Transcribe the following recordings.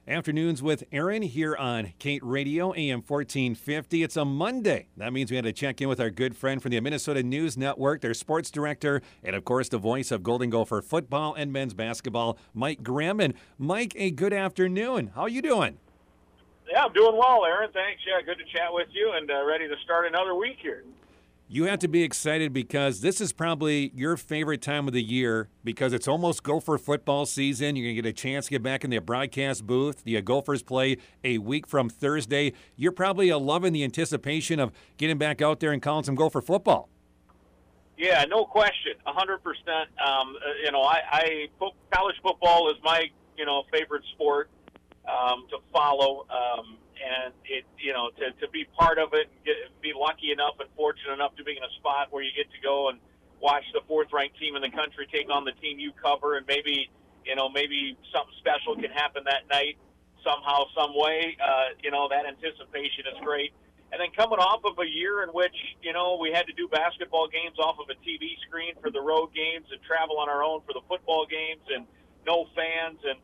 Afternoons with Aaron here on Kate Radio, AM 1450. It's a Monday. That means we had to check in with our good friend from the Minnesota News Network, their sports director, and of course the voice of Golden Gopher football and men's basketball, Mike Grimm. And Mike, a good afternoon. How are you doing? Yeah, I'm doing well, Aaron. Thanks. Yeah, good to chat with you and ready to start another week here. You have to be excited because this is probably your favorite time of the year because it's almost Gopher football season. You're going to get a chance to get back in the broadcast booth. The Gophers play a week from Thursday. You're probably loving the anticipation of getting back out there and calling some Gopher football. Yeah, no question, 100%. College football is my, favorite sport to follow. And it, to be part of it and be lucky enough and fortunate enough to be in a spot where you get to go and watch the fourth-ranked team in the country take on the team you cover, and maybe something special can happen that night somehow, some way. That anticipation is great. And then coming off of a year in which, we had to do basketball games off of a TV screen for the road games and travel on our own for the football games and no fans, and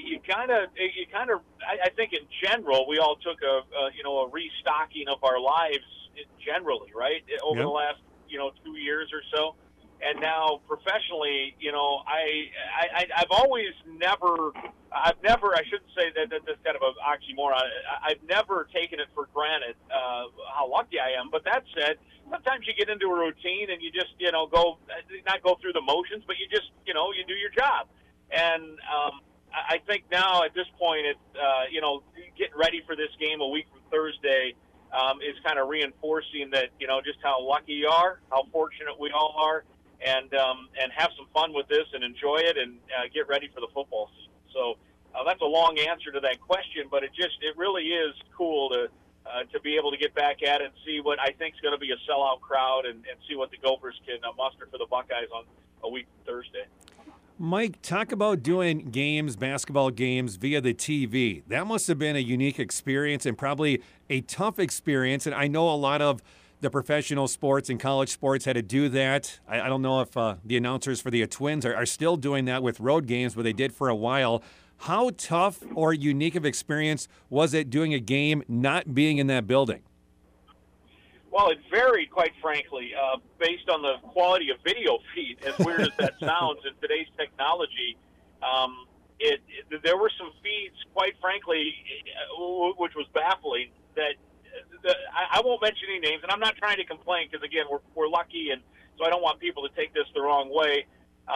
I think in general, we all took a restocking of our lives generally, right? Over the last, 2 years or so. And now professionally, I've never, I shouldn't say that that's kind of an oxymoron. I've never taken it for granted how lucky I am. But that said, sometimes you get into a routine and you just, not go through the motions, but you just, you do your job. And, I think now at this point, it's, getting ready for this game a week from Thursday is kind of reinforcing that, just how lucky you are, how fortunate we all are, and have some fun with this and enjoy it and get ready for the football season. So that's a long answer to that question, but it really is cool to be able to get back at it and see what I think is going to be a sellout crowd and see what the Gophers can muster for the Buckeyes on a week from Thursday. Mike, talk about doing basketball games via the TV. That must have been a unique experience and probably a tough experience. And I know a lot of the professional sports and college sports had to do that. I don't know if the announcers for the Twins are still doing that with road games, but they did for a while. How tough or unique of experience was it doing a game not being in that building? Well, it varied, quite frankly, based on the quality of video feed, as weird as that sounds in today's technology. There were some feeds, quite frankly, which was baffling, that I won't mention any names, and I'm not trying to complain because, again, we're lucky, and so I don't want people to take this the wrong way.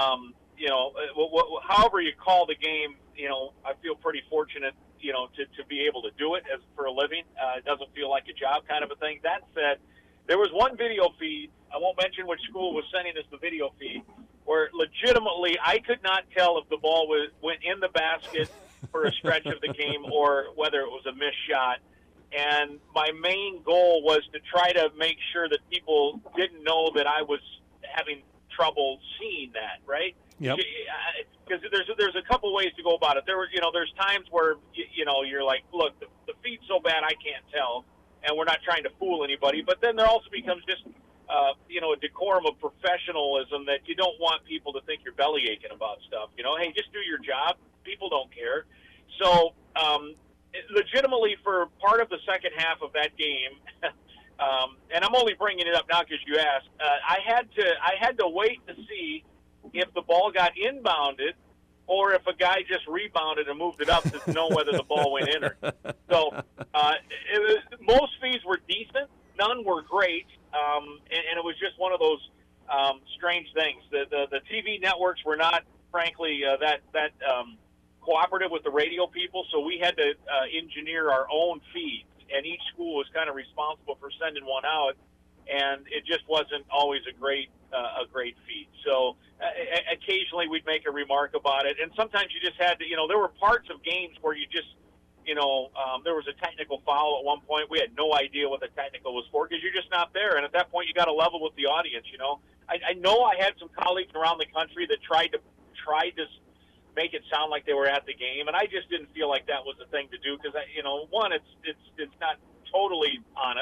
However you call the game, I feel pretty fortunate, to be able to do it as for a living. It doesn't feel like a job kind of a thing. That said, there was one video feed, I won't mention which school was sending us the video feed, where legitimately I could not tell if the ball went in the basket for a stretch of the game or whether it was a missed shot. And my main goal was to try to make sure that people didn't know that I was having trouble seeing that, right? Yep. Because there's a couple ways to go about it. There's times where you're like, look, the feed's so bad I can't tell, and we're not trying to fool anybody. But then there also becomes just a decorum of professionalism that you don't want people to think you're belly aching about stuff. Hey, just do your job. People don't care. So legitimately, for part of the second half of that game. And I'm only bringing it up now because you asked. I had to wait to see if the ball got inbounded or if a guy just rebounded and moved it up to know whether the ball went in or. So most feeds were decent. None were great, and it was just one of those strange things. The TV networks were not, frankly, that cooperative with the radio people, so we had to engineer our own feeds. And each school was kind of responsible for sending one out, and it just wasn't always a great feed. So occasionally we'd make a remark about it, and sometimes you just had to, there were parts of games where you just, there was a technical foul at one point. We had no idea what the technical was for because you're just not there, and at that point you got to level with the audience. I know I had some colleagues around the country that tried to make it sound like they were at the game, and I just didn't feel like that was the thing to do because, one, it's not totally honest,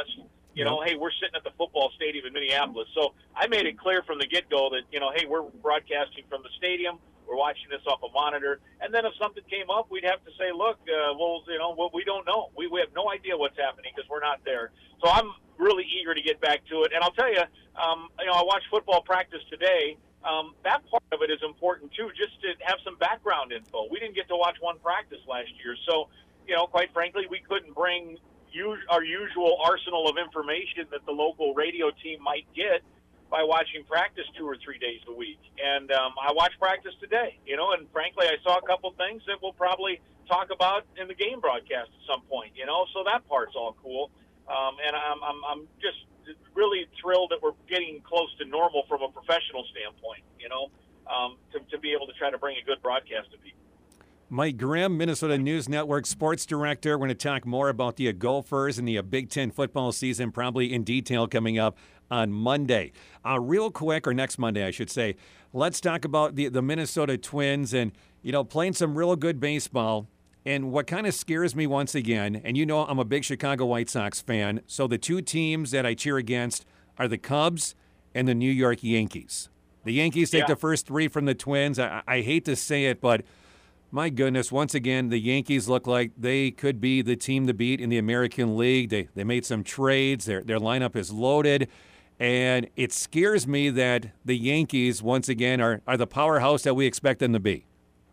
You know, hey, we're sitting at the football stadium in Minneapolis. So I made it clear from the get-go that, you know, hey, we're broadcasting from the stadium. We're watching this off a monitor. And then if something came up, we'd have to say, look, well, you know, we don't know. We have no idea what's happening because we're not there. So I'm really eager to get back to it. And I'll tell you, you know, I watched football practice today. That part of it is important, too, just to have some background info. We didn't get to watch one practice last year. So, you know, quite frankly, we couldn't bring our usual arsenal of information that the local radio team might get by watching practice 2 or 3 days a week. And I watched practice today, you know, and frankly, I saw a couple things that we'll probably talk about in the game broadcast at some point, you know, so that part's all cool. And I'm just really thrilled that we're getting close to normal from a professional standpoint, you know, to be able to try to bring a good broadcast to people. Mike Grimm, Minnesota News Network sports director. We're going to talk more about the Gophers and the Big Ten football season, probably in detail, coming up on Monday. Real quick, or next Monday, I should say, let's talk about the Minnesota Twins and, you know, playing some real good baseball. And what kind of scares me once again, and you know I'm a big Chicago White Sox fan, so the two teams that I cheer against are the Cubs and the New York Yankees. The Yankees take the first 3 from the Twins. I hate to say it, but my goodness, once again, the Yankees look like they could be the team to beat in the American League. They made some trades. Their lineup is loaded. And it scares me that the Yankees, once again, are the powerhouse that we expect them to be.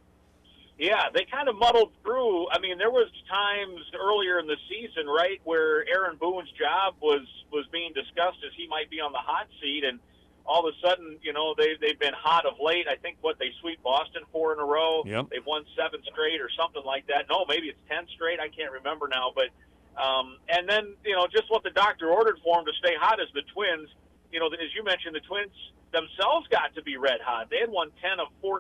Yeah, they kind of muddled through. I mean, there was times earlier in the season, right, where Aaron Boone's job was being discussed as he might be on the hot seat, and all of a sudden, you know, they've been hot of late. I think they sweep Boston 4 in a row. Yep. They've won 7 straight or something like that. No, maybe it's 10 straight. I can't remember now. But and then, you know, just what the doctor ordered for them to stay hot is the Twins. You know, as you mentioned, the Twins themselves got to be red hot. They had won 10 of 14,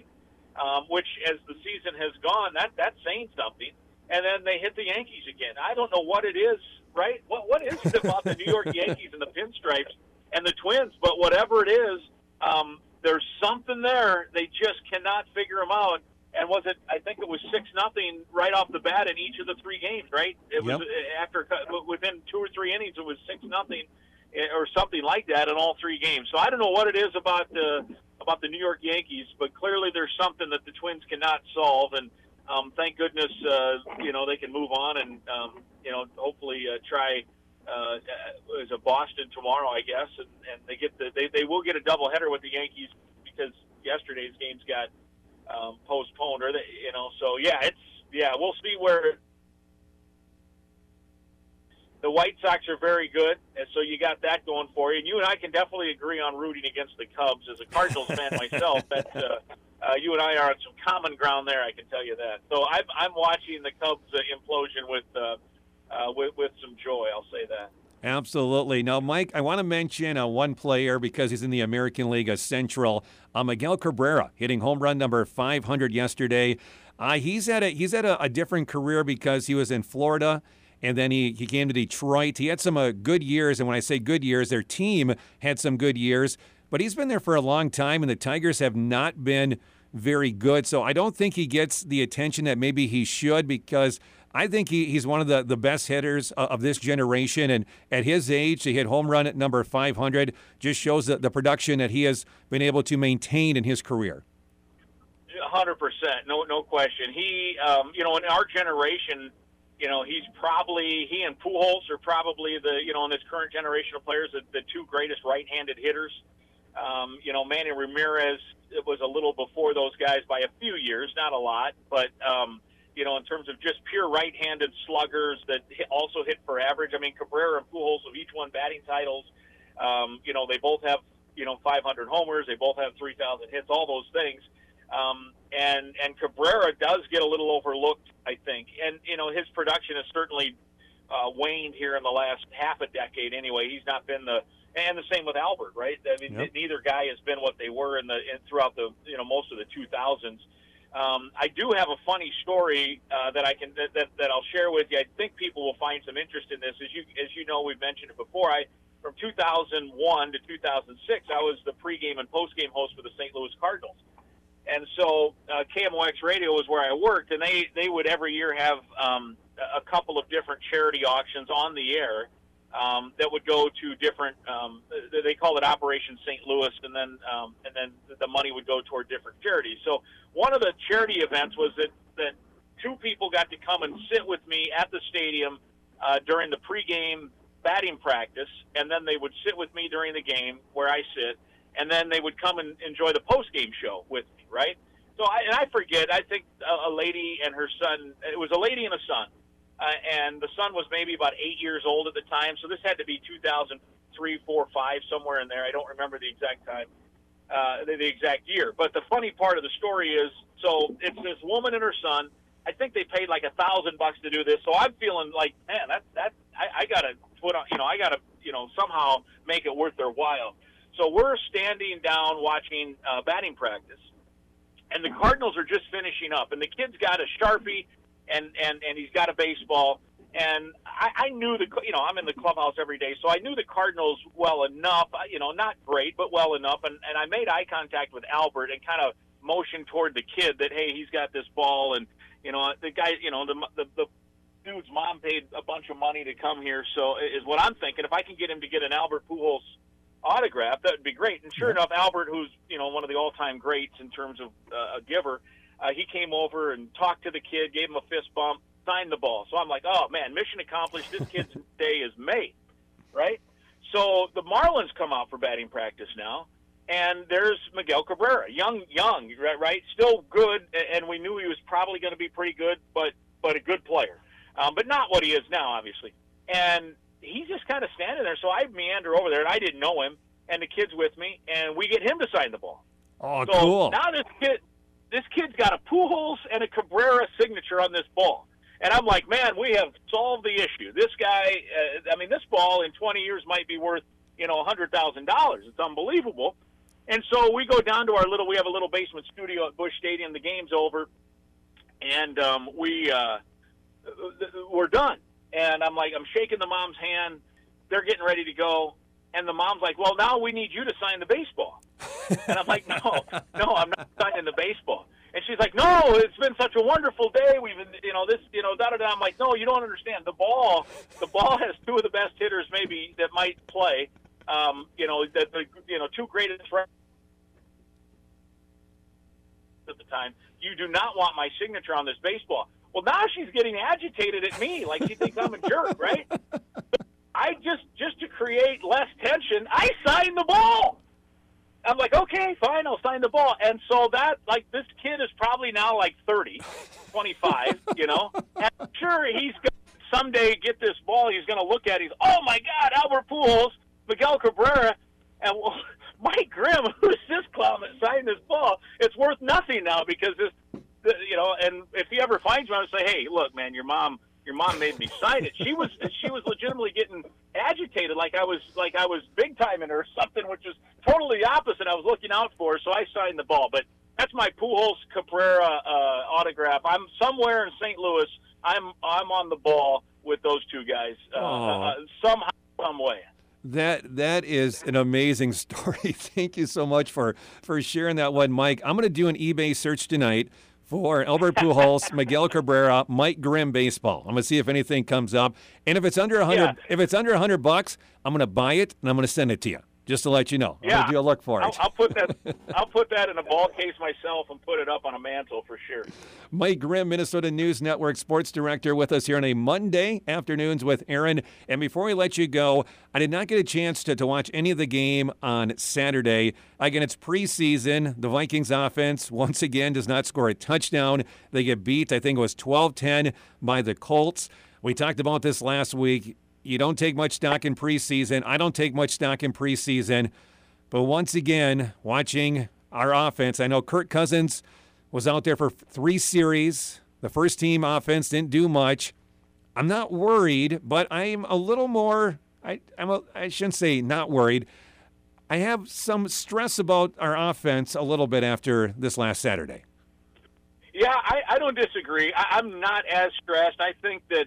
which as the season has gone, that's saying something. And then they hit the Yankees again. I don't know what it is, right? What is it about the New York Yankees and the Pinstripes and the Twins, but whatever it is, there's something there. They just cannot figure them out. And I think it was 6-0 right off the bat in each of the 3 games, right? It was within 2 or 3 innings, it was 6-0 or something like that in all 3 games. So I don't know what it is about the New York Yankees, but clearly there's something that the Twins cannot solve. And thank goodness, you know, they can move on and, you know, hopefully try is a Boston tomorrow, I guess, and they will get a doubleheader with the Yankees because yesterday's games got postponed, or you know. So we'll see where the White Sox are very good, and so you got that going for you. And you and I can definitely agree on rooting against the Cubs. As a Cardinals fan myself, that's you and I are on some common ground there. I can tell you that. So I'm watching the Cubs implosion with some joy, I'll say that. Absolutely. Now, Mike, I want to mention one player because he's in the American League Central. Miguel Cabrera hitting home run number 500 yesterday. He's had a different career because he was in Florida, and then he came to Detroit. He had some good years, and when I say good years, their team had some good years. But he's been there for a long time, and the Tigers have not been very good. So I don't think he gets the attention that maybe he should, because I think he's one of the best hitters of this generation. And at his age, to hit home run at number 500 just shows the production that he has been able to maintain in his career. 100%, no question. He, you know, in our generation, you know, he and Pujols are probably in this current generation of players, the 2 greatest right-handed hitters. You know, Manny Ramirez, it was a little before those guys by a few years, not a lot, but, you know, in terms of just pure right-handed sluggers that also hit for average. I mean, Cabrera and Pujols have each won batting titles. You know, they both have, 500 homers. They both have 3,000 hits, all those things. And Cabrera does get a little overlooked, I think. And, you know, his production has certainly waned here in the last half a decade anyway. He's not been and the same with Albert, right? I mean, Neither guy has been what they were throughout the, most of the 2000s. I do have a funny story that I'll share with you. I think people will find some interest in this. As you know, we've mentioned it before. From 2001 to 2006, I was the pregame and postgame host for the St. Louis Cardinals. And so KMOX Radio was where I worked, and they would every year have a couple of different charity auctions on the air. that would go to different. They call it Operation St. Louis, and then the money would go toward different charities. So one of the charity events was that two people got to come and sit with me at the stadium during the pregame batting practice, and then they would sit with me during the game where I sit, and then they would come and enjoy the postgame show with me, right? So I forget, I think a lady and her son, it was a lady and a son, and the son was maybe about 8 years old at the time, so this had to be 2003, 4, 5, somewhere in there. I don't remember the exact time, the exact year. But the funny part of the story is, so it's this woman and her son. I think they paid like $1,000 to do this, so I'm feeling like, man, I gotta put on, I gotta, somehow make it worth their while. So we're standing down watching batting practice, and the Cardinals are just finishing up, and the kid's got a Sharpie, and he's got a baseball, and I knew I'm in the clubhouse every day, so I knew the Cardinals well enough, not great, but well enough, and I made eye contact with Albert and kind of motioned toward the kid that, hey, he's got this ball, and the guy, the dude's mom paid a bunch of money to come here, so is what I'm thinking. If I can get him to get an Albert Pujols autograph, that would be great. And sure enough, Albert, who's one of the all-time greats in terms of a giver, he came over and talked to the kid, gave him a fist bump, signed the ball. So I'm like, oh man, mission accomplished. This kid's day is made, right? So the Marlins come out for batting practice now. And there's Miguel Cabrera, young, right? Still good, and we knew he was probably going to be pretty good, but a good player. But not what he is now, obviously. And he's just kind of standing there. So I meander over there, and I didn't know him, and the kid's with me, and we get him to sign the ball. Oh, so cool. Now this kid's got a Pujols and a Cabrera signature on this ball. And I'm like, man, we have solved the issue. This guy, this ball in 20 years might be worth, $100,000. It's unbelievable. And so we go down to we have a little basement studio at Busch Stadium. The game's over, and we're done. And I'm shaking the mom's hand. They're getting ready to go. And the mom's like, well, now we need you to sign the baseball. And I'm like, no, I'm not signing the baseball. And she's like, no, it's been such a wonderful day. We've been, da-da-da. I'm like, no, you don't understand. The ball has two of the best hitters maybe that might play. Two greatest friends at the time. You do not want my signature on this baseball. Well, now she's getting agitated at me, like she thinks I'm a jerk, right? I just to create less tension, I signed the ball. I'm like, okay, fine, I'll sign the ball. And so this kid is probably now 30, 25, and I'm sure he's going to someday get this ball. He's going to look at it. He's, oh my God, Albert Pujols, Miguel Cabrera, and Mike Grimm, who's this clown that signed this ball? It's worth nothing now because this, and if he ever finds me, I would say, hey, look, man, your mom made me sign it. She was legitimately getting agitated, like I was big timing her or something, which is totally the opposite. I was looking out for her, so I signed the ball. But that's my Pujols Cabrera autograph. I'm somewhere in St. Louis. I'm on the ball with those two guys somehow, some way. That is an amazing story. Thank you so much for sharing that one, Mike. I'm going to do an eBay search tonight for Albert Pujols, Miguel Cabrera, Mike Grimm baseball. I'm going to see if anything comes up. And if it's under $100, if it's under $100, I'm going to buy it and I'm going to send it to you. Just to let you know. I'm going to do a look for it. I'll put that in a ball case myself and put it up on a mantle for sure. Mike Grimm, Minnesota News Network sports director, with us here on a Monday afternoons with Aaron. And before we let you go, I did not get a chance to watch any of the game on Saturday. Again, it's preseason. The Vikings offense, once again, does not score a touchdown. They get beat, I think it was 12-10 by the Colts. We talked about this last week. You don't take much stock in preseason. I don't take much stock in preseason. But once again, watching our offense, I know Kirk Cousins was out there for 3 series. The first team offense didn't do much. I'm not worried, but I'm a little more, I shouldn't say not worried. I have some stress about our offense a little bit after this last Saturday. Yeah, I don't disagree. I'm not as stressed. I think that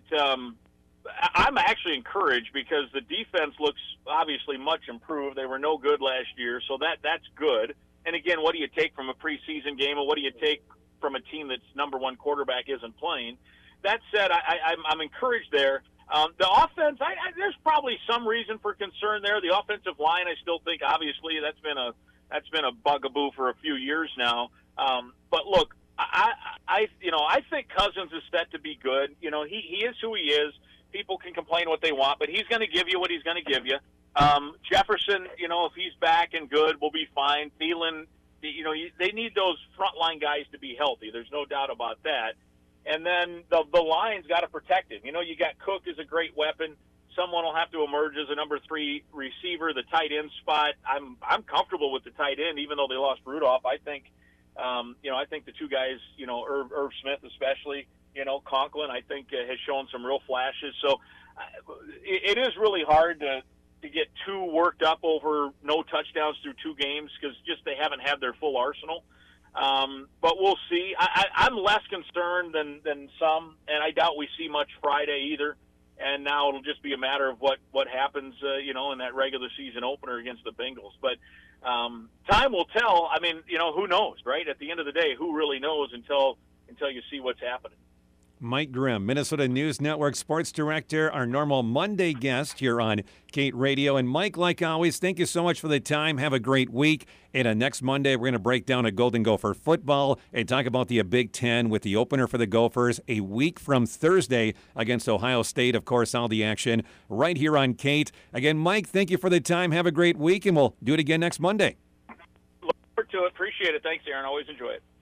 I'm actually encouraged because the defense looks obviously much improved. They were no good last year, so that's good. And again, what do you take from a preseason game, and what do you take from a team that's number one quarterback isn't playing? That said, I'm encouraged there. The offense, there's probably some reason for concern there. The offensive line, I still think, obviously, that's been a bugaboo for a few years now. But look, I think Cousins is set to be good. You know, he is who he is. People can complain what they want, but he's going to give you what he's going to give you. Jefferson, you know, if he's back and good, will be fine. Thielen, you know, they need those frontline guys to be healthy. There's no doubt about that. And then the line's got to protect him. You know, you got Cook as a great weapon. Someone will have to emerge as a number 3 receiver. The tight end spot, I'm comfortable with the tight end, even though they lost Rudolph. I think, I think the two guys, you know, Irv Smith especially, you know, Conklin, I think has shown some real flashes. So it is really hard to get too worked up over no touchdowns through 2 games because just they haven't had their full arsenal. But we'll see. I'm less concerned than some, and I doubt we see much Friday either. And now it'll just be a matter of what happens, in that regular season opener against the Bengals. But time will tell. I mean, you know, who knows, right? At the end of the day, who really knows until you see what's happening. Mike Grimm, Minnesota News Network sports director, our normal Monday guest here on Kate Radio. And Mike, like always, thank you so much for the time. Have a great week. And next Monday, we're going to break down a Golden Gopher football and talk about the Big Ten with the opener for the Gophers a week from Thursday against Ohio State. Of course, all the action right here on Kate. Again, Mike, thank you for the time. Have a great week, and we'll do it again next Monday. Look forward to it. Appreciate it. Thanks, Aaron. Always enjoy it.